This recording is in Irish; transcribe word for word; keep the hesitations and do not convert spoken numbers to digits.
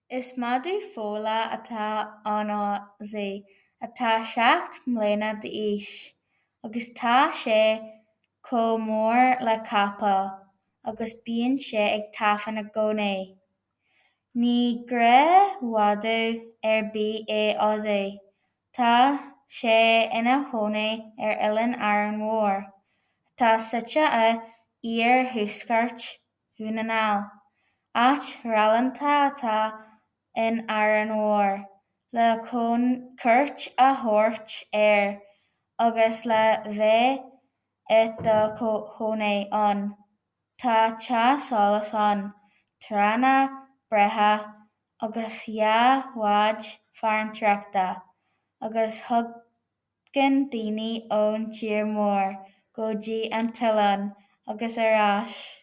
Is madú fóla atá anásaí atá seacht mbliana d'aois, agus tá sé chomh mór le capall, agus bíonn sé ag taifeán na gcónaí. Ní gra bhfadó ar bith é as é, tá sé ina gcónaí ar Oileán Arann Mhór, atá suite a fhíor-thuaisceart dhúnadh, áit reálanta atá in Arann Mhór, le cuairt a thabhairt air, agus le bheith i do chónaí ann. Tá teas solas ann, tránna breithe, agus gheadh-mhád farntraachta, agus thugann daoine ón tír mór go dtí an tioleán agus ar ais.